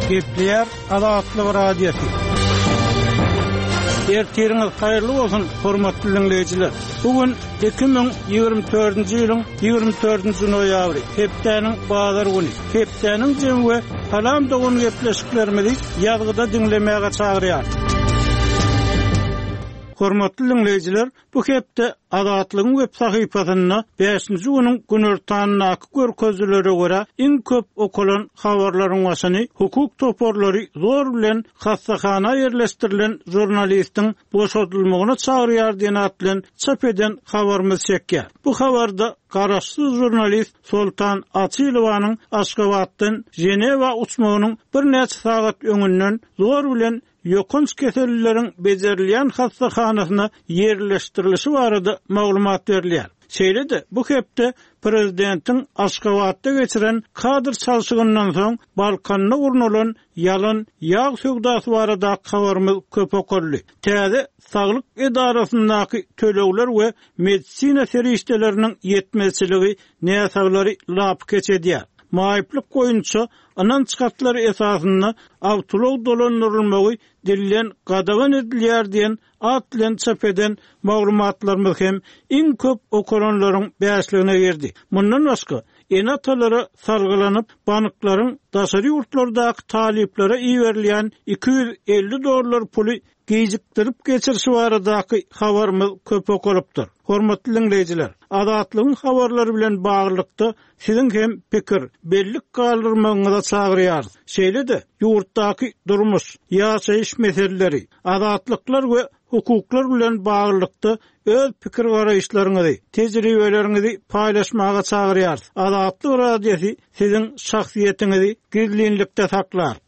Gepler Adatlı Radyosu. Ertiriniz hayırlı olsun, hormatly dinleyijiler. Bugün 2024-nji ýylyň 24-nji noýabry, hepdeniň bazar güni. Hepdeniň jemgy halam dogun gepleşiklerimizi ýazgyda dinlemäge çagyrýar. Hormatly dinleyijiler, bu hepde Adatlygyň web sahypasyna 5-nji güniň günörtanyna görkezlere görä iň köp okulan habarlaryň başyny hukuk toporlary zor bilen hassahana ýerleşdirilen jurnalistiň boşadylmagyna çagyrýar diýen atlan çap eden habarymyz çekýär. Bu habarda garaşsyz jurnalist Sultan Açylowanyň Aşgabatdan Jenewa uçmagynyň bir neçe sagat öňünden zor bilen ýokunç keselleriň bejerilýän hassahanasyna ýerleşdirilişi barada maglumat berilýär. Şeýle-de bu hepde prezidentiň Aşgabatda geçiren kadr çalşygyndan soň Balkanyna urnulan ýalan ýağ söwdasy barada habarymyz köp okurly. Täze saglyk edarasyndaky tölegler we medisina serişdeleriniň ýetmezçiligi näsaglary lap keçedýär. Maýyplyk goýunça anan çykatlary esasyny awtolog dolandyrylmagy dililen gadagan edilýär diýen atlan çap eden maglumatlarymyz hem iň köp okulanlaryň bäşligine girdi. Mundan başga enatalara salgylanyp banklaryň daşary ýurtlardaky talyplere iýerilýän $250 puly gejikdirip geçirşi baradaky habarymyz köp okulypdyr. Hormatly dinleyijiler, Adatlygyň habarlary bilen baglykda siziň hem pikir, bellik galdyrmagyňyza çagyrýar. Şeýle-de ýurtdaky durmuş, ýaşaýyş meseleleri, adatlyklar we hukuklar bilen baglykda öz pikir garaýşlaryňyzy, tejribeleriňizi paýlaşmaga çagyrýar. Adatly radiosu siziň şahsiýetinizi gizlinlikde saklar.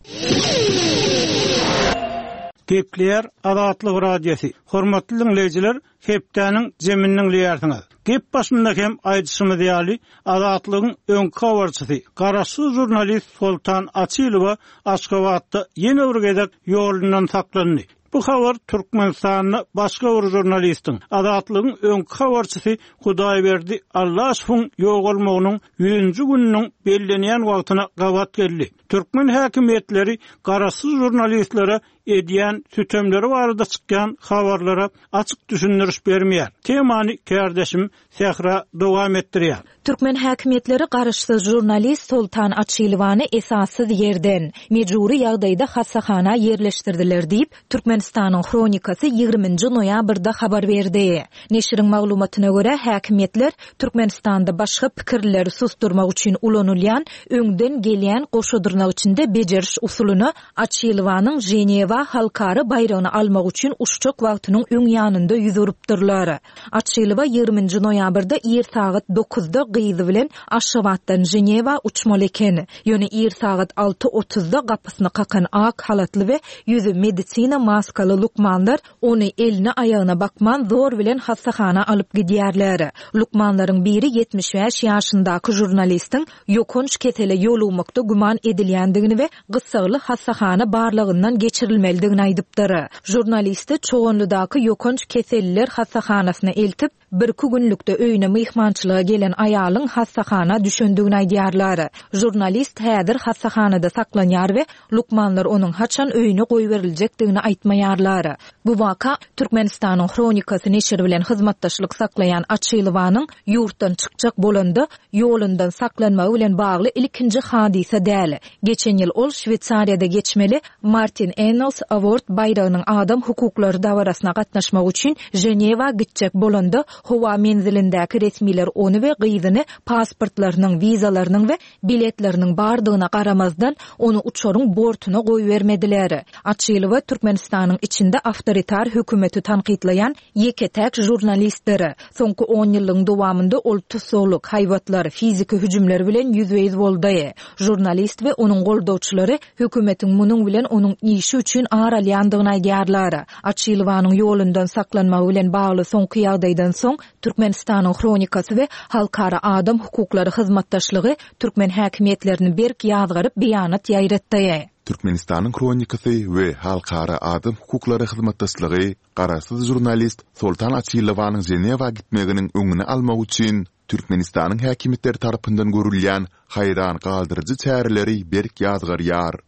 Gepler Adatly Radyosu. Hormatly dinleyijiler, hepdeniň jeminiň liýarsyňyz. Gep başynda hem aýdyşymyz ýaly Adatlygyň öňki habarçysy, garaşsyz jurnalist Sultan Açylowa Aşgabatda ýene bir gezek ýolundan saklandy. Bu habar Türkmenistanyň başga bir jurnalistiň, Adatlygyň öňki habarçysy Hudaýberdi Allaşowyň ýogalmagynyň 100-nji gününiň bellenýän wagtyna gabat geldi. Türkmen häkimetleri garaşsyz jurnalistlere edýän sütemleri barada çykýan habarlara açyk düşündiriş bermeýär. Temany kardeşim Sehra dowam etdirýär. Türkmen häkimetleri garaşsyz jurnalist Sultan Açylowany esassız ýerden mejburi ýagdaýda hassahana ýerleşdirdiler diýip Türkmenistanyň Kronikasy 20-nji noýabrda habar berdi. Neşriň maglumatyna görä häkimetler Türkmenistanda başga pikirleri susturmak üçin ulanylýan öňden gelýän goşadyrnak içinde bejeriş usulyny Açylowanyň Jenewa halkary bayragyny almak üçin uşçak wagtynyň öň ýanynda ýüzüripdirler. Açylowa 20-nji noýabrda ýer saat 9-da gyzy bilen Aşgabatdan Jenewa uçmaly eken. Ýöne ýer saat 6:30-da gapysyny kakan ak halatly we ýüzi medisina maskaly lukmanlar ony eline aýagyna bakman zor bilen hassahana alyp gidýärler. Lukmanlaryň biri 75 ýaşyndaky jurnalistiň ýokunç kesele ýolumakda guman edilýändigini we gyssaly hassahana barlygyndan geçirilmeligini aýdypdyr. Jurnalisti çoğunludaky ýokunç keselliler hassahanasyna eltip bir-iki günlükde öýüne myhmançylyga gelen aýalyň hassahana düşündigini aýdýarlar. Jurnalist häzir hassahanada saklanýar we lukmanlar onuň haçan öýüne goýberilejekdigini aýtmaýarlar. Bu waka Türkmenistanyň Kronikasy neşri bilen hyzmatdaşlyk saklayan Açylowanyň ýurtdan çykjak bolanda ýolundan saklanmagy bilen bagly ilkinji hadise däl. Geçen ýyl ol Şwetsariýada geçmeli Martin Ennals Award bayragynyň adam hukuklary dawarasyna gatnaşmak üçin Jenewa gitjek bolanda howa menzilindäki resmiler ony we gyzyny pasportlarynyň, vizalarynyň we biletleriniň bardygyna garamazdan onu uçaryň bortuna goýbermediler. Açylowa Türkmenistanyň içinde awtoritar hökümeti tanqidlayan ýeketäk jurnalistleri. Soňky 10 ýylyň dowamında ol tusoluk, haýwatlar, fiziki hüjümler bilen ýüzbeýiz boldy. Jurnalist we onuň goldawçylary hökümetiň munyň bilen onuň işi üçin aralýandygyny aýdýarlar. Açylowanyň ýolundan saklanmagy bilen bagly soňky ýagdaýdan soň Türkmenistanyň Kronikasy we halkara adam hukuklary hyzmatdaşlygy Türkmen häkimetlerini berk ýazgyryp beýanat ýaýratdy. Türkmenistanyň Kronikasy we halkara adam hukuklary hyzmatdaşlygy garaşsyz jurnalist Sultan Açylowanyň Jenewa gitmeginiň öňüne almak üçin Türkmenistanyň häkimetleri tarapyndan görülýän hayran galdyrıcı çäreleri berk ýazgarýar.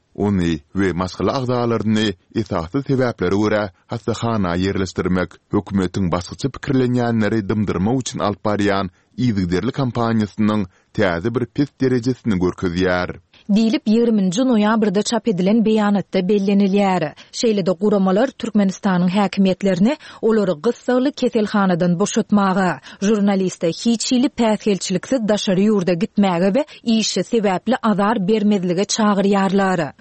Onu we maskala agdalaryny esasy sebäplere görä hassahana yerleşdirmek hökümetiň başgyçy pikirlenýänleri dymdyrma üçin alyp barýan ýygyderli kampaniýasynyň täze bir pes derejesini görkezýär. Diýilip 20 noýabrda çap edilen beýanatda bellenilýär. Şeýle-de guramalar Türkmenistanyň häkimetlerini olary gyssaly keselhanadan boşatmagy, jurnaliste hiç ýyly päsgelçiliksiz daşary ýurda gitmäge we işe sebäpli azar bermezlige çagyrýarlar.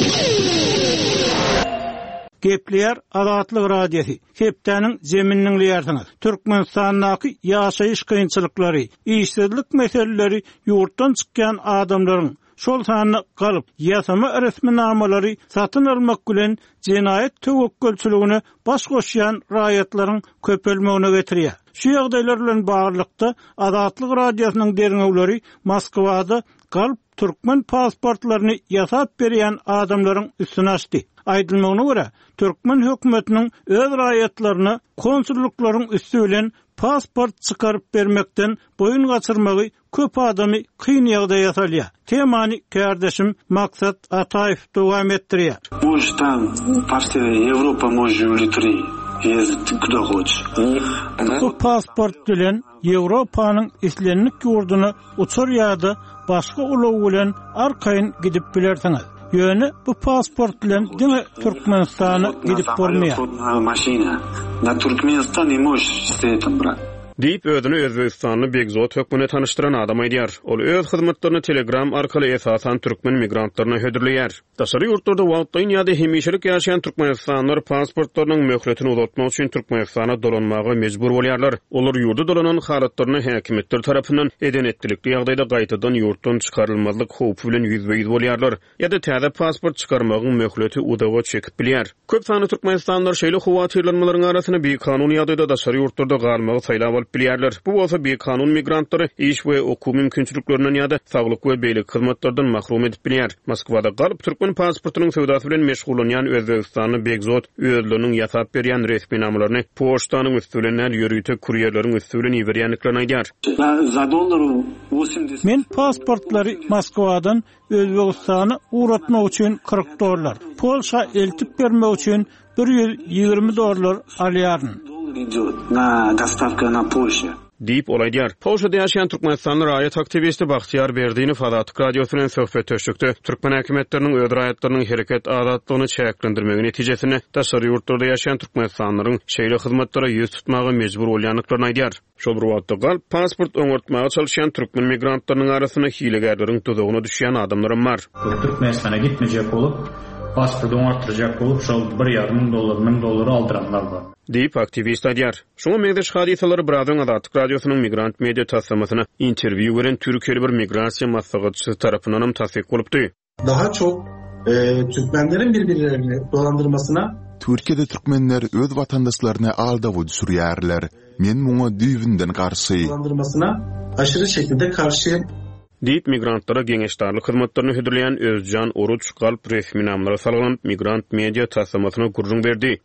Gepler Azatlyk Radiosu. Hepdäniň zemininiň ýerdiňiz. Türkmenistanyň ýaşaýyş kynçylyklary, işsizlik meseleleri, ýurtdan çykýan adamlaryň şol sanyny galyp, ýasama resminamary satyn almak bilen jinayet töwekkülçiligini baş goşýan raýatlaryň köpelmegine getirýär. Şu ýagdaýlar bilen baglykda Azatlyk Radiosynyň derňewleri Moskwada galyp türkmen pasportlaryny ýasap berýän adamlaryň üstüne açdy. Aýdylmagyna görä, Türkmen hökümetiniň öz raýatlaryna konsulluklaryň üstü bilen pasport çıkarıp bermekden boyun gaçyrmagy köp adamy kyn ýagdaý ýasalýar. Temany kardeşim Maksat Ataýew dowam etdirýär. Bu ştan partия Европа може улетри. Ездить куда хочешь. Bu pasport bilen Ýewropanyň islenlik ýurduny uçur ýa-da başga ulaw bilen arkaýyn gidip bilersiňiz. Ýöne bu pasport bilen diňe Türkmenistana gidip bormaýar. Maşina. Na Türkmenistan не можешь с этим брать. Diýip özüni Özbegistanly Begzot hökümine tanıştıran adam aýdýar. Ol öz hyzmatlaryny Telegram arkaly esasan türkmen migrantlaryna hödürleýär. Daşary ýurtlarda wagtdaýyn ýa-da hemişelik ýaşaýan türkmenistanlylar pasportlarynyň möhletini uzatmak üçin Türkmenistana dolanmagy mejbur bolýarlar. Olar ýurda dolanan halatlaryny häkimetler tarapyndan edenetlikli ýagdaýda gaýtadan ýurtdan çykarylmazlyk howpy bilen ýüzbeýiz bolýarlar. Ýa-da täze pasport çykarmagyň möhleti udaga çekip bilýär. Köp sany türkmenistanlylar şeýle howatyrlanmalaryň arasyna bir kanun ýagdaýda daşary ýurtlarda galmagy saýlap bilýärler. Bu bolsa bir kanun migrantlary iş we oku mümkinçiliklerinden ýa-da saglyk we beýlik hyzmatlardan mahrum edip bilýär. Moskwada galyp türkmen pasportynyň sowdasy bilen meşgulanýan Özbegistanly Begzot özleriniň ýasap berýän resminamalaryny poçtanyň üstünden ýörüýte kurýerleriň üstünden ýetirýänliklerini aýdýar. Men pasportlary Moskwadan Özbegistana uğratmak üçin $40, Polşa eltip bermek üçin $120 alýaryn. На доставка на Польшу. Diýip olaýdýar. Polşada ýaşaýan türkmenistanly raýat aktivisti Bahtiýar Berdiňew Azatlyk Radiosu bilen söhbet töşükdi. Türkmen häkimetleriniň öz raýatlarynyň hereket azatlygyny çäklendirmegi netijesinde daşary ýurtlarda ýaşaýan türkmenistanlylaryň şeýle hyzmatlara ýüz tutmagy mejbur bolýanlyklaryny aýdýar. Şol bir wagtda gal pasport öňörtmäge çalışýan türkmen migrantlarynyň arasyna hilegärleriň tuzagyna düşýän adamlar bar. Türkmenistana gitmejek bolup, pasport öňörtdirjek bolup, şol $1,000 aldyranlar bar. Diýip aktivist aýdýar. Şoňa megdeş hadisalary Brazyl Azatlyk Radiosynyň migrant media tassamasyna interwiu beren Türkiýeli bir migrasiýa maslahatçysy tarapyndan tasdik bolupdy. Daha çok Türkmenlerin birbirlerini dolandırmasına Türkiýede türkmenler öz watandaşlaryna aldawy düşürýärler. Men muňa düýbinden garşy. Dolandırmasına aşırı şekilde karşıyım. Diýip migrantlara geňeşdarlyk hyzmatlaryny hödürleýän Özcan Oruç galp resmi namlara salgynyp migrant media tassamasyna gurrun berdi.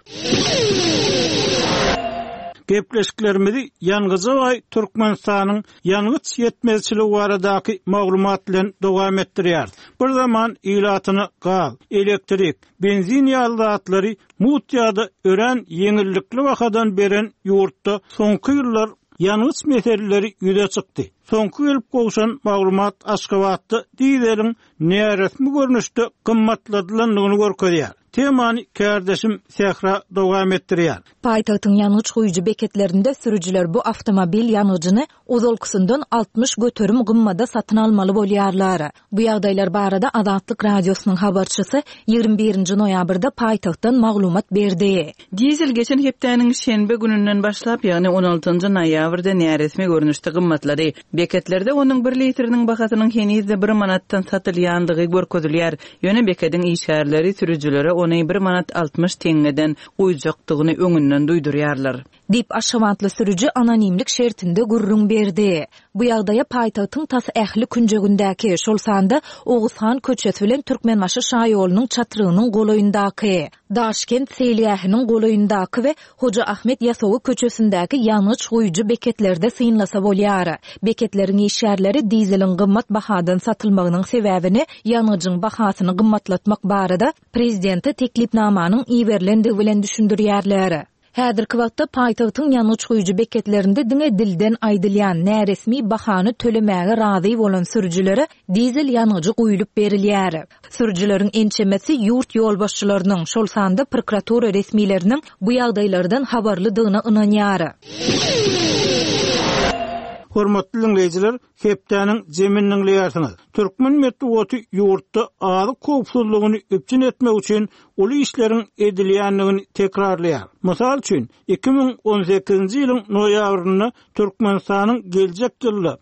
Gepleşiklerimizi ýalňyza way Türkmenistanyň ýalňyz ýetmezçiligi baradaky maglumat bilen dowam etdirýär. Bir zaman ilatyny gal, elektrik, benzin ýallatlary mutýada ören ýeňillikli wakadan beren ýurtda soňky ýyllar ýalňyz meseleleri ýüze çykdy. Soňky gelip gowşan maglumat Aşgabatda diýlerin näresmi görnüşde gymmatladylanlygyny görkezýär. Temany kardeşim Sehra dowam etdirýär. Paýtagtyň ýanyç goýucu beketlerinde sürüjiler bu awtomobil ýanyjyny ozalkysyndan 60 göterim gymmada satyn almaly bolýarlar. Bu ýagdaýlar barada Azatlyk Radiosynyň habarçysy 21 noýabrda paýtagtdan maglumat berdi. Dizel geçen hepdäniň şenbe gününden başlap, ýagny 16 noýabrda näresmi görnüşde gymmatlary. Beketlerde onuň 1 litriniň bahatynyň henizde 1 manatdan satylýandygy görkezilýär. Ýöne beketiň işgärleri sürüjilere ony 1 manat 60 teňeden uýjakdygyny öňünden duýdurýarlar. dip aşamantly sürücü anonimlik şertinde gurrun berdi. Bu ýagdaýa paýtagtyň tas ähli Künjegündäki şolsanda Oğuzhan köçesi bilen Türkmenmaşy şaýolunyň çatyrynyň golaýyndaky, Daşkent Seliýahynyň golaýyndaky we Hoja Ahmet Ýasowy köçesindäki ýanyç goýuju beketlerde synlasa bolýar. Beketleriň işgärleri dizeliň gymmat bahadan satylmagynyň sebäbini ýanyjyň bahasyny gymmatlatmak barada prezidenti teklipnamanyň iýerlendigi bilen düşündirýärler. Häzirki wagtda paýtagtyň ýanyç goýuju beketlerinde diňe dilden aýdylýan näresmi bahany tölemäge razy bolan sürüjilere dizel ýanyjy goýulyp berilýär. Sürüjileriň ençemesi ýurt ýolbaşçylarynyň şol sanda prokuratura resmileriniň bu ýagdaýlardan habarlydygyna ynanýar. Hormatly dinleyijiler, hepdäniň jeminiň leýärsiňiz. Türkmen medeniýeti ýurtda azyk köpsüzligini öpçün etmek üçin uly işleriň edilýänligini tekrarlaýar. Mysal üçin 2018-nji ýylyň noýabryny Türkmenistanyň geljek ýyly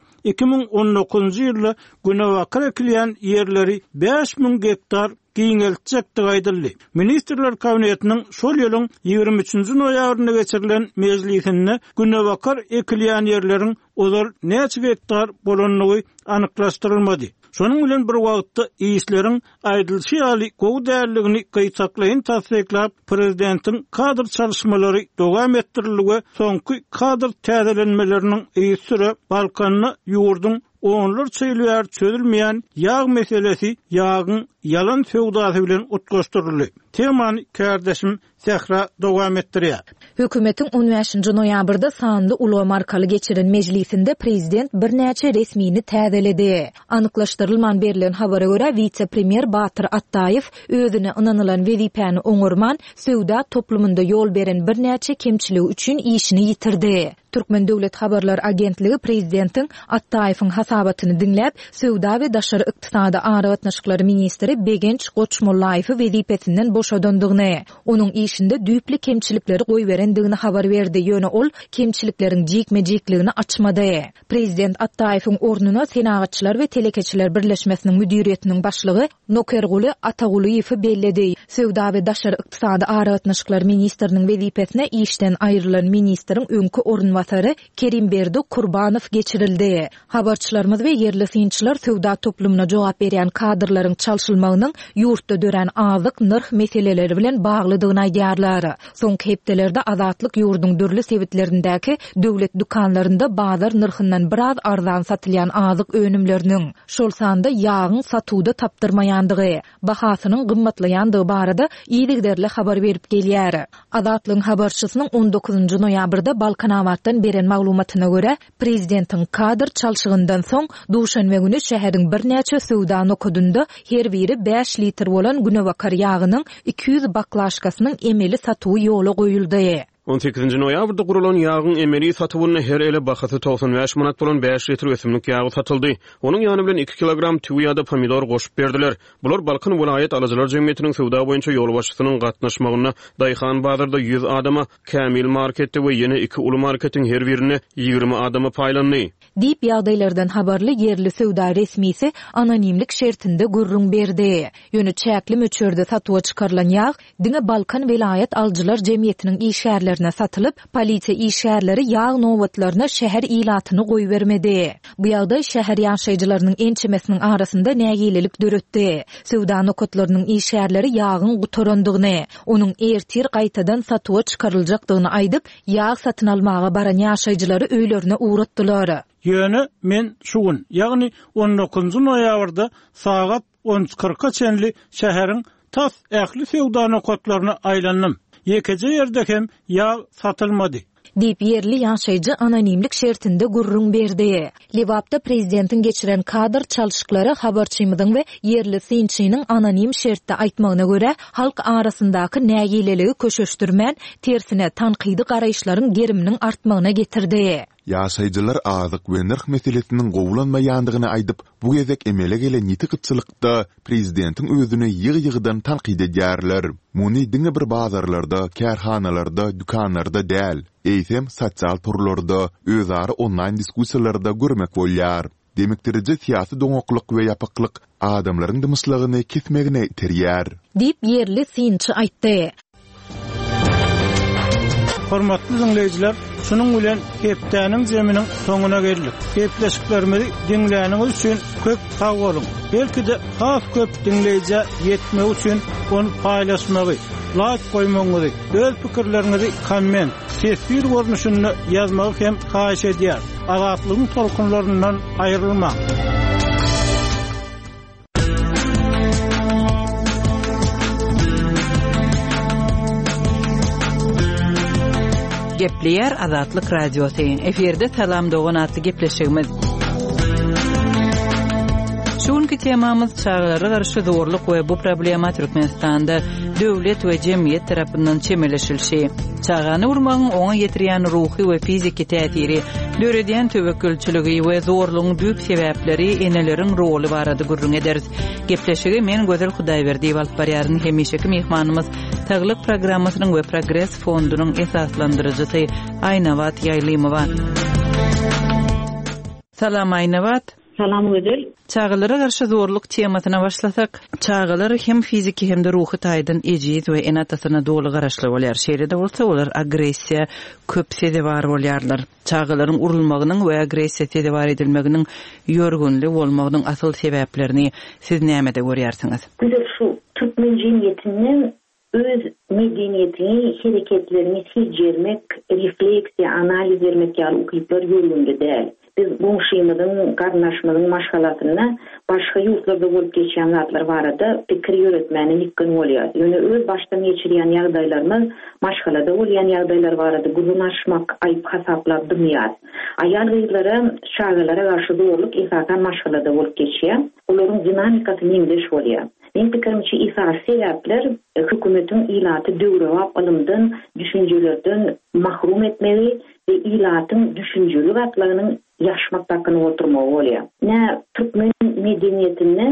2019-njy ýylda Günewakar ekilýän ýerleri 5000 hektar giňeltjekdi gaýdyldy. Ministrler kabinetiniň şol ýylyň 23-nji noýabryna geçirilen mejlisinde Günewakar ekilýän ýerleriň ozal näçe hektar bolanlygy anyklaşdyrylmady. Şonuň bilen bir wagtda işleriň aýdylşy ýaly gowy däerligini gaýtaklaýyn tasdiklap, prezidentiň kadr çalışmalary dowam etdiriligi, soňky kadr täzelenmeleriniň ýsüre Balkanyna ýurdun onlar çeýilýär çözülmeýän ýağ meselesi ýağın yalan feudasy bilen utgaşdyryldy. Temany kardeşim Sehra dowam etdirýär. Hökümetiň 15-nji noýabrda sanly uly markaly geçiren mejlisinde prezident birnäçe resmini täzeledi. Anyklaşdyrylman berilen habara görä vice-premier Batyr Attaýew özüne ynanylan wezipäni oňurman söwda toplumynda ýol beren birnäçe kemçiligi üçin işini ýitirdi. Türkmen Döwlet Habarlar Agentligi prezidentiň Attaýewiň hasabatyny dinläp, söwda we daşary ykdysady aragatnaşyklary ministri Begenç Goçmullaýew wezipesinden boşadandygyny, onuň işinde düýpli kemçilikleri goýberendigini habar berdi. Ýöne ol kemçilikleriň jikme-jikligini açmady. Prezident Attaýewiň ornuna Senagatçylar we Telekeçiler Birleşmesiniň müdiriýetiniň başlygy Nokerguly Atagulyýew belledi. Söwda we daşary ykdysady aragatnaşyklary ministriniň wezipesine işden aýrylan ministriň öňkü ornwatary Kerimberdi Kurbanow geçirildi. Habarçylarymyz we yerli synçylar söwda toplumuna jogap berýän kadrlaryň çalşylmagynyň ýurtda dören azyk nırh meseleleri bilen baglydygyny aýdýarlar. Soňky hepdelerde azatlyk ýurdun dürli sebitlerindäki döwlet dukanlarynda bazar nyrhyndan biraz arzan satylýan azyk önümleriniň şol sanda ýağın satuwda tapdyrmaýandygy, bahasynyň gymmatlaýandygy barada iýdigderli habar berip gelýär. Azatlyk habarçysynyň 19-njy noýabrda Balkanamatdan beren maglumatyna görä, prezidentiň kadr çalşygyndan soň duşanbe güni şäheriň birnäçe söwda nokudunda her biri 5 litr bolan Günewakar ýagynyň 200 baklaşkasynyň emeli satuwy ýola goýuldy. 18-nji noýabrda gurulan ýağın emeli satywyny her ele bahasy 95 manat bolan 5 litr ösümlik ýagy satyldy. Onuň ýany bilen 2 kilogram tüwi ýa-da pomidor goşup berdiler. Bular Balkan vilayet alyjylar jemgyýetiniň söwda boýunça ýol başçysynyň gatnaşmagyna Daýhan bazarda 100 adama, Kamil marketde we ýene 2 uly marketiň her birine 20 adama paýlandy. Dip ýagdaýlardan habarly yerli söwda resmisi anonimlik şertinde gurrun berdi. Ýöne çäkli möçörde satywa çykarylan ýağ diňe Balkan vilayet alyjylar jemgyýetiniň işgärlerine satylyp, polisiýa işgärleri ýağ nowatlaryna şäher ilatyny goýbermedi. Bu ýagdaý şäher ýaşaýjylarynyň ençemesiniň arasynda nägilelik döretdi. Söwda nokatlarynyň işgärleri ýağyň gutorandygyny, onuň ertir gaýtadan satywa çykaryljakdygyny aýdyp, ýağ satyn almaga baran ýaşaýjylary öýlerine uğratdylar. Ýöne men şugun, ýagny 19-njy noýabrda sagat 10:40-a çenli şäheriň tas ähli söwda nokatlaryna aýlandym. Ýekece ýerde hem ýağ satylmady. Dip yerli ýaşaýjy anonimlik şertinde gurrun berdi. Liwapda prezidentiň geçiren kadr çalşyklary habarçymydyň we yerli synçynyň anonim şertde aýtmagyna görä, halk arasyndaky nägileligi köşeşdirmän, tersine tanqydy garaýşlaryň geriminiň artmagyna getirdi. Ýaşaýjylar azyk we nırh meselesiniň gowulanmaýandygyny aýdyp, bu gezek emele gelen ýiti gytçylykda prezidentiň özüne ýygy-ýygydan tanqid edýärler. Muny diňe bir bazarlarda, kärhanalarda, dükanlarda däl, eýsem sosial turlarda, özara online diskussiýalarda görmek bolýar. Demekdirje siýasy doňoklyk we ýapyklyk adamlaryň dymyşlygyny kesmegine terýär. Dip yerli synçy aýtdy. Hormatly dinleyijiler, şunun bilen hepdäniň zeminiň soňuna geldik. Hepleşiklerimizi dinleýäniňiz üçin köp sag bolun. Belki de has köp dinleýije ýetmek üçin onu paýlaşmagy, like koymaňyzy, öz pikirlerinizi komment, tesbir görnüşünde ýazmagy hem haýyş edýär. Azatlygyň tolkunlaryndan aýrylma. Gepleyer Azatlyk Radiosu. Eferde salam dogan atly gepleşigimiz. Şuňky temamyz çağlara garşy zorluk we bu problema Türkmenistanda döwlet we jemgyýet tarapyndan çemeleşilşi. Çağany urmagyň oňa ýetirýän ruhy we fiziki täsiri, döredýän töwekkülçiligi we zorlugyň büyük sebäpleri, eneleriň roly barady gurrun ederiz. Gepleşigi men Gözel Hudaýberdi alyp barýaryň hemişeki mehmanymyz Taglyk programmasynyň we Progress fondunyň esaslandyrjysy Aýnawat Ýaýlymowa. Salam Aýnawat. Salam Gözel. Çağlara garşy zorluk temasyna başlasak, çağlar hem fiziki hem de ruhy taýdan ejiz we enatasyna dolu garaşly bolýar. Şeýle de bolsa olar agressiýa köp sebäpler bolýarlar. Çağlaryň urulmagynyň we agressiýa sebäp edilmeginiň ýörgünli bolmagynyň asyl sebäplerini siz näme-de görýärsiňiz? Güzel, şu Türkmen jemgyýetiniň öz medeniýetini, hereketlerini sezjermek, refleksiýa, analiz etmek ýaly ukyplar ýörgünli däl. Biz bu şeýmeden garnaşmagyň maşgalatyna başga ýurtlarda bolup geçýän zatlar barada pikir ýöretmäni ýykyn bolýar. Ýöne öz başdan geçirýän ýagdaýlarymyz maşgalada bolýan ýagdaýlar barada gurulnaşmak, aýyp hasaplap durýar. Aýal gyýlary şagalara garşy zorluk esasan maşgalada bolup geçýär. Olaryň dinamikasy niňdeş bolýar. Men pikirimçe esas sebäpler hökümetiň ilaty döwrewap alymdan, düşünjelerden mahrum etmegi we ilatyň düşünjeli gatlarynyň ýaşmakdakyny oturmagy bolýar. Nä Türkmen medeniýetinden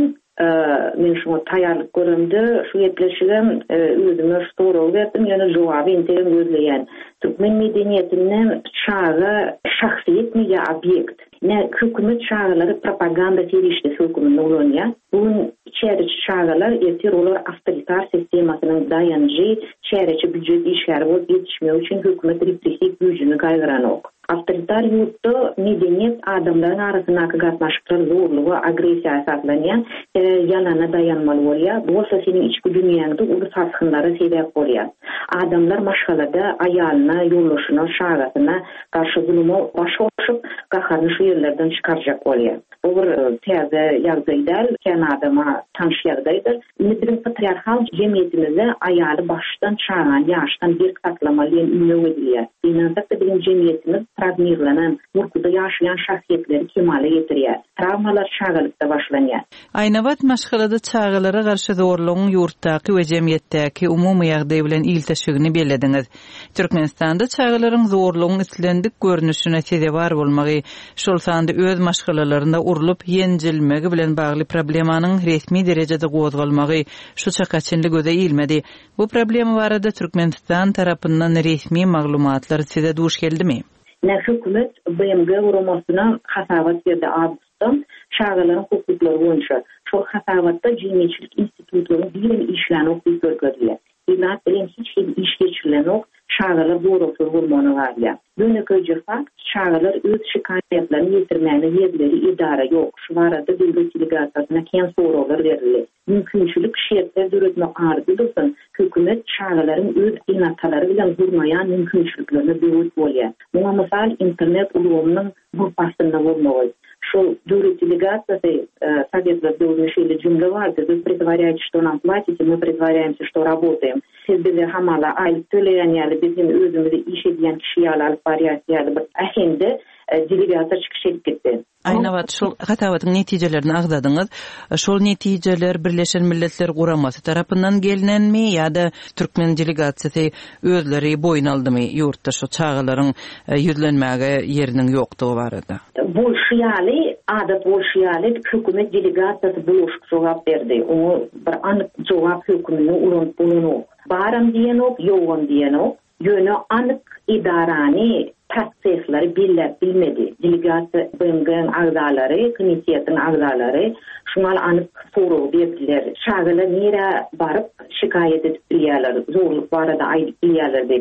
men şoňa taýýarlyk görümdi, şu ýetleşigem özüme sorag berdim, ýani jogaby interim gözleýän. Türkmen medeniýetinden çağa şahsiýetmege obyekt. Nä hökümet çağlary propaganda terişde hökümetiň ulanýar. Bunun içeriçi çağlar ýetir olar avtoritar sistemasynyň dayanjy, çereçi büdjet işgäri bolup ýetişmek üçin hökümet repressiw güýjüni gaýryranok. Avtoritar ýurtda medeniýet adamlaryň arasynaky gatnaşyklar zorlugy, agressiýa esaslanýan, ýalana dayanmaly bolýar. Bolsa seniň içki dünýäňde uly saçkynlara sebäp bolýar. Adamlar maşgalada aýalyna, ýollaşyna, şagatyna garşy zuluma baş goşup, gaharny şu ýerlerden çykarjak bolýar. Bu bir täze ýagdaýdal, Kanadama tanış ýagdaýdyr. Bizim patriarhal jemgyýetimizde aýaly başdan çağan, ýaşdan bir katlamaly ünlü edilýär. Dinazakda bizim jemgyýetimiz travmirlanan, murkuda ýaşaýan şahsiýetleri kemale ýetirýär. Travmalar çağalykda başlanýar. Aýnawat maşgalada çağlara garşy zorlugyň ýurtdaky we jemgyýetdäki umumy ýagdaý bilen ilteşigini bellädiňiz. Türkmenistanda çağlaryň zorlugyň islendik görnüşine sebäp bolmagy, şol sanda öz maşgalalarynda urulup ýenjilmegi bilen bagly problemanyň resmi derejede gozgalmagy şu çakaçynly göze ilmedi. Bu problema barada Türkmenistan tarapyndan resmi maglumatlar size duş geldimi? Hökümet BMG uramasyna hasabat berdi Awgustdan şagaların hukuklary boýunça. Şol hasabatda jemgyýetçilik institutlaryň bilen işläni okuyup görýär. Ilat bilen hiç iş geçirilenok şagalar zorluklar bolmany barýar. Dönekje fakt şagalar öz şikaýetlerini ýetirmäni ýerleri idara ýok. Şu barada döwlet delegatsiýasyna kän soralar berildi. Mümkinçilik şertler döretmek ardydyrsyn, hökümet şagalaryň öz inatalary bilen durmaýan mümkinçiliklerini berip bolýar. Muňa mysal internet ulgamynyň grupasynda bolmagy. Шо дёвлет делегацијата Совет за дёвнешили жумла варда, вы притворяете, что нам платите, мы притворяемся, что работаем. Siz bize hamala aylık söyleyen yani bizim özümüzü iş ediyen kişiyle alıp bariyatiyeli bir ahimde delegatsiya çıkış edip gitti. Aýnawat şol hatawatyň netijelerini agdadyňyz. Şol netijeler Birleşen Milletler Guramasy tarapyndan gelinenmi ýa-da Türkmen delegatsiýasy özleri boýun aldymy ýurtda şu çağlaryň ýüzlenmäge ýeriniň ýokdugy barada? Bolşiýaly, adat bolşiýaly hökümet delegatsiýasy boýuşyk jogap berdi. Onu bir anyk jogap hökümini ulanok. Baram diýenok, ýogam diýenok. Ýöne anyk idarany taksifleri bilmedi. Delegatsiya BMG'nin agzalary, komitetin agzalary şuňal anyk soraw berdiler. Şagalar nere barıp şikayet edip bilýärler, zorluk barada aýdyp bilýärler diýip.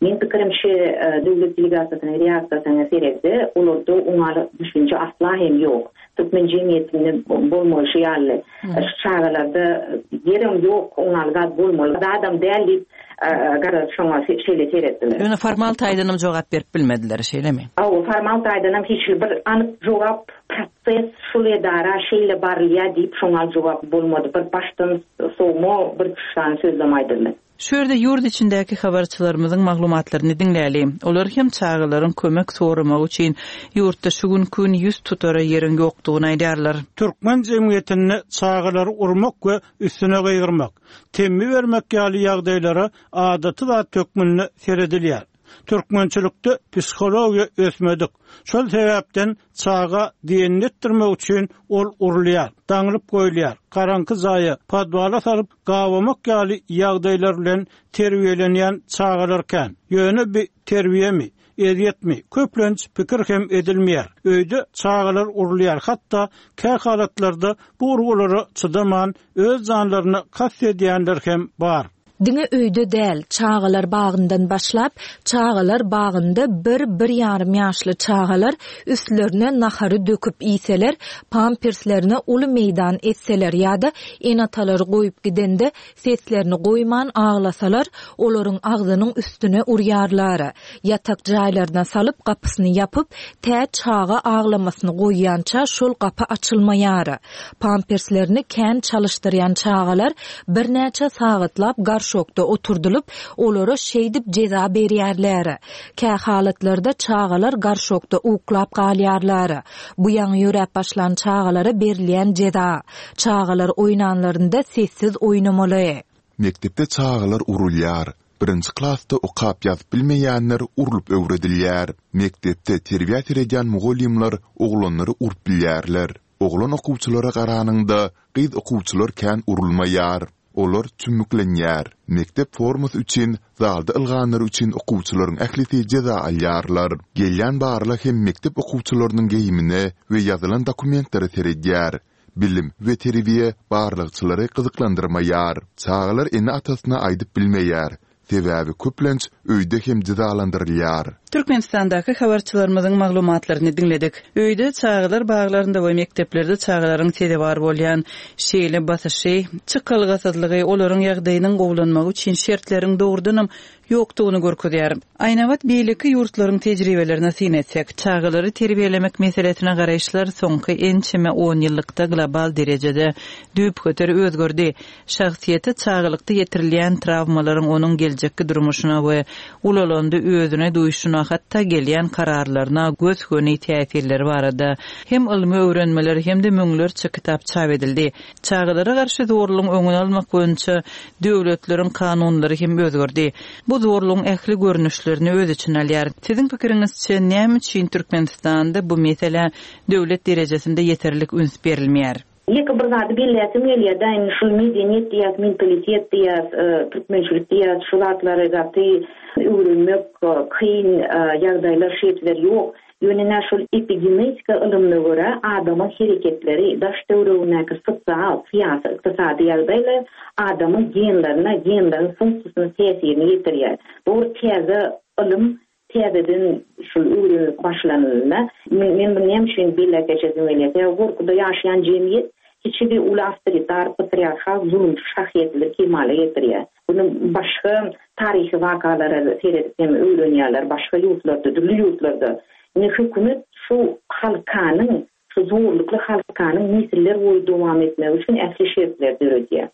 Men pikirimçe döwlet delegasysynyň riýasatyna seredde olurda oňaly düşünje asla hem ýok. Türkmen jemgyýetinde bolmagy ýaly. Şagalarda yerim ýok, oňaly gaz bolmaly. Adam däl gara şoňa şeýle sereddiler. Ýöne formal taýdanam jogap berip bilmediler şeýlemi? Formal taýdanam hiç bir anyk jogap proses şule dara şeýle barlýa diýip şoňa jogap bolmady. Bir başdan soňma bir şan sözlemäýdiler. Şu ýerde ýurt içindäki habarçylarymyzyň maglumatlaryny dinläli. Olar hem çağılaryň kömek soramak üçin ýurtda şu gün ýüz tutara ýeriň ýokdugyny aýdarlar. Türkmen jemgyýetini çağılary urmak we üstüne gaýgyrmak, temmi bermek ýaly ýagdaýlara adaty we tökmünni seredilýär. Türkmençilikde psihologiýa ösmedik. Şol sebäpden çağa diýenletdirmek üçin ol urulýar, daňylyp goýulýar. Garanky zaýy padwala salyp gawamak ýaly ýagdaýlar bilen terbiýelenýän çağalarken ýöne bir terbiýemi, edýetmi, köplenç pikir hem edilmeýär. Öýde çağalar urulýar, hatda kä halatlarda bu urulary çydaman öz janlaryny kassedýänler hem bar. Diňe öýde däl, çağalar bagyndan başlap, çağalar bagynda 1-1,5 ýaşly çağalar üstlerine nahary döküp iýseler, pamperslerini uly meýdan etseler ýa-da enatalary goýup gidende seslerini goýman aglasalar, olaryň agzynyň üstüne urýarlar. Yatak jaýlaryna salyp gapysyny ýapyp, tä çağa aglamasyny goýýança şol gapy açylmaýar. Pamperslerini kän çalyşdyrýan çağalar bir näçe sagatlap şokda oturdulup olary şeýdip jeza berýärler. Kä halatlarda çağalar garşokda uklap galýarlar. Bu ýaňy ýörep başlan çağalara berilýän jeza. Çağalar oýnanlarynda sessiz oýnamaly. Mektepde çağalar urulýar. Birinci klasda okap ýazyp bilmeýänler urulup öwredilýär. Mektepde terbiýe edýän mugallimler oglonlary urup bilýärler. Oglan okuwçylara garanyňda gyz okuwçylar kän urulmaýar. Olar tümüklenýär. Mektep formasy üçin, zalda ylganlar üçin okuwçylaryň ählisi jeza alýarlar. Gelýän barlar hem mektep okuwçylarynyň geýimine we ýazylan dokumentlary seredýär. Bilim we terbiýe barlykçylary gyzyklandyrmaýar. Çağalar eni atasyna aýdyp bilmeýär. Sebäbi köplenç öýde hem cezalandyrylýar. Türkmenistandaky habarçylarymyzyň maglumatlaryny dinledik. Öýde çağalar baglarynda we mekteplerde çağalaryň sede bar bolýan şeýle basysy, çykylgysyzlygy, olaryň ýagdaýynyň gowlanmagy üçin şertleriň dogrudanam ýokdugyny görkezýär. Aýnabat beýleki ýurtlaryň tejribelerini synetsek, çağalary terbiýelemek meselesine garaýşlar soňky ençeme 10 ýyllykda global derejede düýp göter özgördi. Şahsiýeti çağalykda ýetirilýän travmalaryň onuň geljekki durmuşyna we ulalanda özüne duýuşyna hatda gelýän kararlaryna göz göni täsirleri barada hem ilmi öwrenmeler hem de müňlerçe kitap çap edildi. Çağalara garşy zorlugyň öňüni almak boýunça döwletleriň kanunlary hem özgördi. Bu zorlugyň ähli görnüşlerini öz içine alýar. Siziň pikiriňizçe näme üçin Türkmenistanda bu mesele döwlet derejesinde yeterlik üns berilmeýär? Ýeke bir zady belläsim gelýär, şu medeniyet diýip, mentalitet diýip, türkmençilik diýip, şu zatlary zaty öwrenmek kyn ýagdaýlar şeýtler ýok. Ýöne şu epigenetika ilmine görä adamyň hereketleri, daş döwründäki sosial, syýasy, ykdysady ýagdaýlar adamyň genleriň funksiýasyny täsirini ýetirýär. Bu täze ilim täzeden şu öwrenip başlanýar. Men näme üçin belläkeçedim elýär? Gorkuda ýaşaýan jemgyýet içinde ulastrytar, patriarchal, zulüm, şahiyetli kemale ýetirýär. Bunun başga tarihi wakalary seredip öwrenýärler, başga ýurtlarda, dürli ýurtlarda. Hökümet şu halkanyň, şu zorlukly halkanyň nesiller boýy dowam etmek üçin ähli şertler döredýär.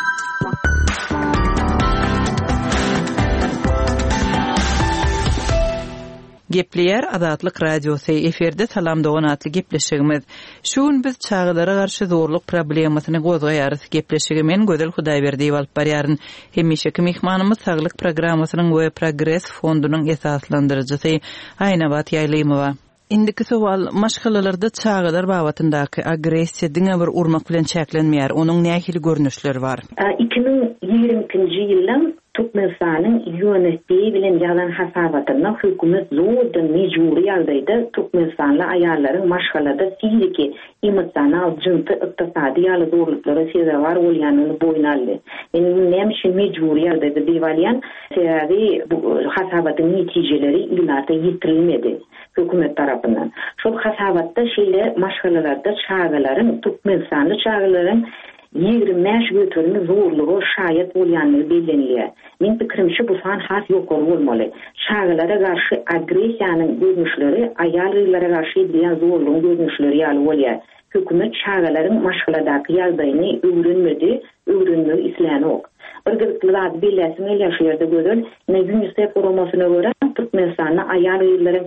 Gepleyer Adatlyk Radiosy eferde salam dogan atly gepleşigimiz. Şuň biz çağalara garşy zorluk problemasyny gozgaýarys. Gepleşigi men Gözel Hudaýberdiýew alyp barýaryn. Hemişeki mehmanymyz saglyk programasynyň we Progress fondunyň esaslandyrjysy Aýnabat Ýaýlymowa. Indiki sowal maşgalalarda çağalar babatyndaky agressiýa diňe bir urmak bilen çäklenmeýär. Onuň nähili görnüşleri bar? 2020-nji ýylyň Türkmenistan'ın yönettiği bilen yalan hasabatına hükümet zordan mecburi ýagdaýda Türkmenistanly ayarların maşgalada siyiki emosional jynty ykdysady ýaly zorluklara sebäp bolýanyny boyuna aldy. Nämişin mecburi ýagdaýda diýilýän sebäbi bu hasabatyň netijeleri ýyllarda ýetirilmedi hükümet tarapyndan. Şol hasabatda şeýle maşgalalarda çağalaryň Türkmenistanly çağalaryň 25 götürme zorluğu şayet bolýanyny bellenilýär. Men pikirimçe bu san has ýokary bolmaly. Çağalara garşy agresiýanyň görnüşleri aýallara garşy diýen zorlugyň görnüşleri ýaly bolýar. Hükümet çağalaryň maşgaladaky ýagdaýyny öwrenmek isläni ok. Bir gyrtlylar belläsini ýaşaýarda görül, UNICEF promosyona görä Türkmenistanyň aýallaryň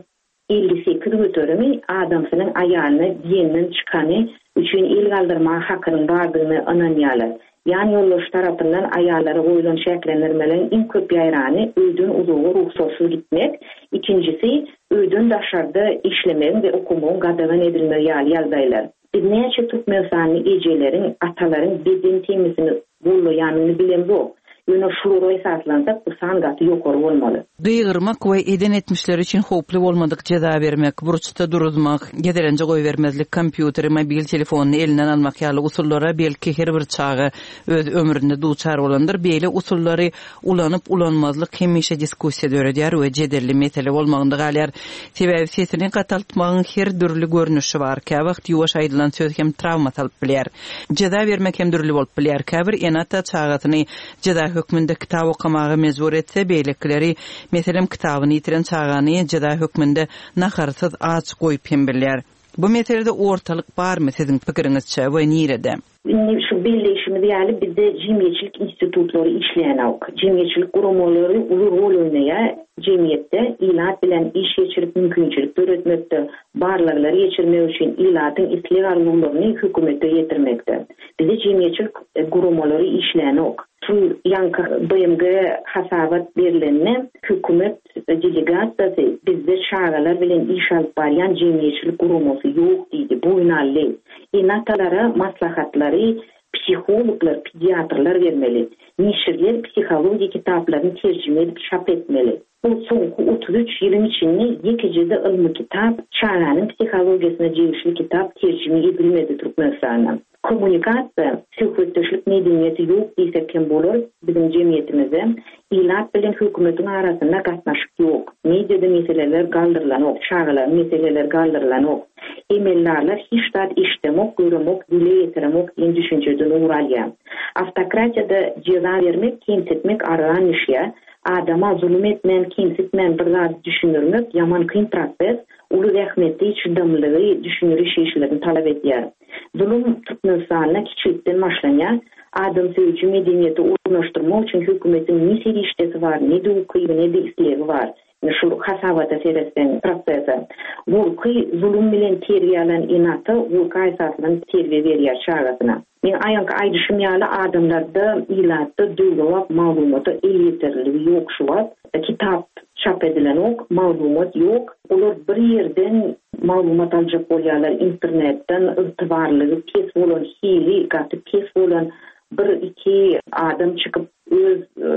58 götürmi adamsynyň aýalyny diýenden çykany üçin il galdyrma hakynyň bardygyny ananýalar. Ýani ýoldaş tarapyndan aýallary goýulan şäklendirmelerin iň köp ýaýrany öýdün uzagy ruhsatsız gitmek, ikincisi öýdün daşarda işlemek we okumagyň gadagan edilmegi ýaly. Biz näçe Türkmenistanyň ejeleriň, atalaryň beden temizini bolýanyny bilen bu. Ýöne şulara esaslansak bu sangaty ýokary bolmaly. Gyýgyrmak we eden etmişler üçin hoply bolmadyk jeda bermek, burçda duruzmak, gederenje goý bermezlik, kompýuteri, mobil telefonyny elinden almak ýaly usullara belki her bir çağı öz ömründe duçar bolandyr. Beýle usullary ulanyp ulanmazlyk hemişe diskussiýa döredýär we jedelli mesele bolmagynda galýar. Sebäbi sesini gataltmagyň her dürli görnüşi bar. Käwagt ýuwaş aýdylan söz hem travmat alyp bilýär. Jeda bermek hem dürli bolup bilýär. Käbir enata çağatyny jeda hükmünde kitap okamagy mezbur etse beýlekleri meselem kitabyny ýitiren çağany jeda hükmünde naharsyz aç goýup hem bilýär. Bu meselede ortalyk barmy siziň pikiriňizçe we nirede? Şu birleşimi diýeli bizde jemgyýetçilik institutlary işleýän ok. Jemgyýetçilik gurulmalary uly rol oýnaýar. Jemgyýetde ilat bilen iş geçirip mümkinçilik öğretmekde barlykları geçirmek üçin ilatyň isleýärlüğini hökümetde ýetirmekde. Bizde jemgyýetçilik gurulmalary işleýän ok. Şu ýanky BMG hasabat berilenine hökümet delegatsiýasy bizde şagalar bilen iş alyp barýan jemgyýetçilik gurulmasy ýok diýdi. Bu ýnaly. Enatalara maslahatlary psihologlar, pediatrlar vermeli. Nişirler psihologiya kitaplaryny terjime edip çap etmeli. Bu soňky 33 ýylyň içinde ýekejede ilmi kitap, çağanyň psihologiýasyna jegişli kitap terjime edilmedi Türkmenistandan. Kommunikasiýa, söhbetdeşlik medeniýeti ýok diýsek hem bolar. Bizim jemgyýetimizde ilat bilen hökümetiň arasynda gatnaşyk ýok. Mediada meseleler galdyrlanok, çağalar meseleler galdyrlanok. Emellerler hiç dat işlemek, görmek, dile getirmek diýen düşünjeden uralýar. Автократияда jeza bermek, kemsetmek aragan işe, adama zulüm etmen, kemsetmen bir zat düşünürmek yaman kyn proses, uly rahmetli çydamlygy düşünýär şeýşlerini talap edýär. Zulüm Türkmenistanyna kiçilikden başlanýar. Adam söýücü medeniýeti ornaşdyrmak üçin hökümetiň näçe işlesi bar, näde ukyby, näde isleýegi bar. Şu hasabata seresten prosesi. Bu zulüm bilen terbiýelen enata bu esasyndan terbiýe berýär çağatyna. Men aýanky aýdyşym ýaly adamlarda ilatda döwlep maglumaty elýetirligi ýok şu wagt. Kitap çap edilen ok, maglumat ýok. Olar bir ýerden maglumat aljak bolýarlar internetden, ygtybarlygy kes bolan hili, gatyp kes bolan bir iki adam çykyp öz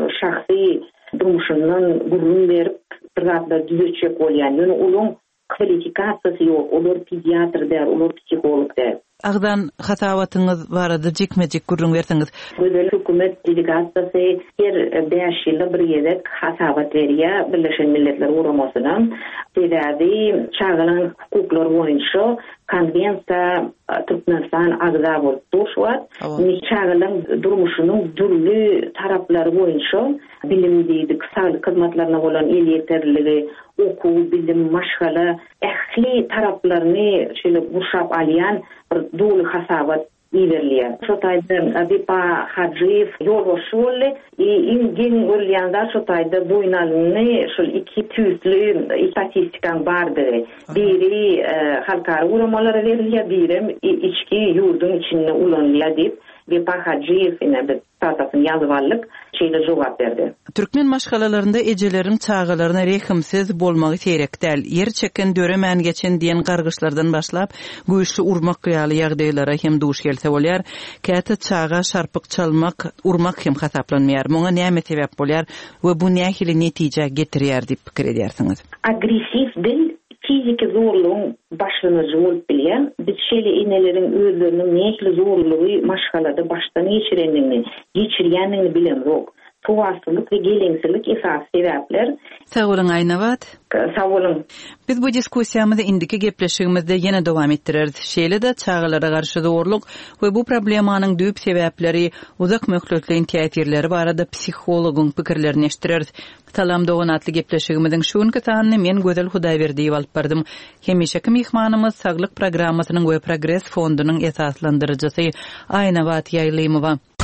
şahsy durmuşyndan gurrun berip zatlar düzüçek bolýan. Ýöne olaň kwalifikasiýasy ýok. Olar pediatr der, olar psiholog der. Agdan hasawatyňyz barada jekmejek gurrun berseňiz. Böyle hökümet delegatsiýasy her 5 ýylda bir ýerde hasawat berýär Birleşen Milletler Gurulmasynyň sebäbi çağalan hukuklary boýunça konvensiýa Türkmenistan agza bolup durýar. Çağalan durmuşynyň türlü taraplary boýunça bilimdiýdik, sağlyk hyzmatlaryna bolan elýetirligi, oku, bilim, maşgala, ähli taraplaryny şeýle gurşap alýan bir dolu hasawat ilerliyor. Şu taýda Abipa Hacıyev ýolbaşy iň görülýän şu taýda boýnalyny şu iki tüýtlü statistikaň bardy. Biri halkara gurulmalara berilýär, biri içki ýurdun içinde ulanýar diýip ve Pahajiyev ine tatasın yazıvallık şeyle jogap berdi. Türkmen maşgalalarında ejelerin çağalarına rehimsiz bolmagy terek däl. Yer çeken döremän geçen diýen gargyşlardan başlap güýçli urmak ýaly ýagdaýlara hem duş gelse bolýar. Käte çağa şarpyk çalmak, urmak hem hasaplanmaýar. Muňa näme sebäp bolýar we bu nähili netije getirýär diýip pikir edýärsiňiz? Agresif dil fiziki zorluğun başlanıcı olup bilen, biz şeýle inelerin özlerinin nähili zorlugy maşgalada baştan geçirýändigini bilen yok. Tuwaslyk we geleňsilik esas sebäpler. Sag bolun Aýnabat. Sag bolun. Biz bu diskussiýamyzda indiki gepleşigimizde ýene dowam etdireriz. Şeýle-de çağalara garşy zorluk we bu problemanyň düýp sebäpleri, uzak möhletli täsirleri barada psihologyň pikirlerini eşdireriz. Salam doganatly gepleşigimiziň şuňky sanyny men Gözel Hudaýberdiýew alyp bardym. Hemişeki mehmanymyz Saglyk programmasynyň we Progress fondunyň esaslandyrjysy Aýnabat Ýaýlymowa.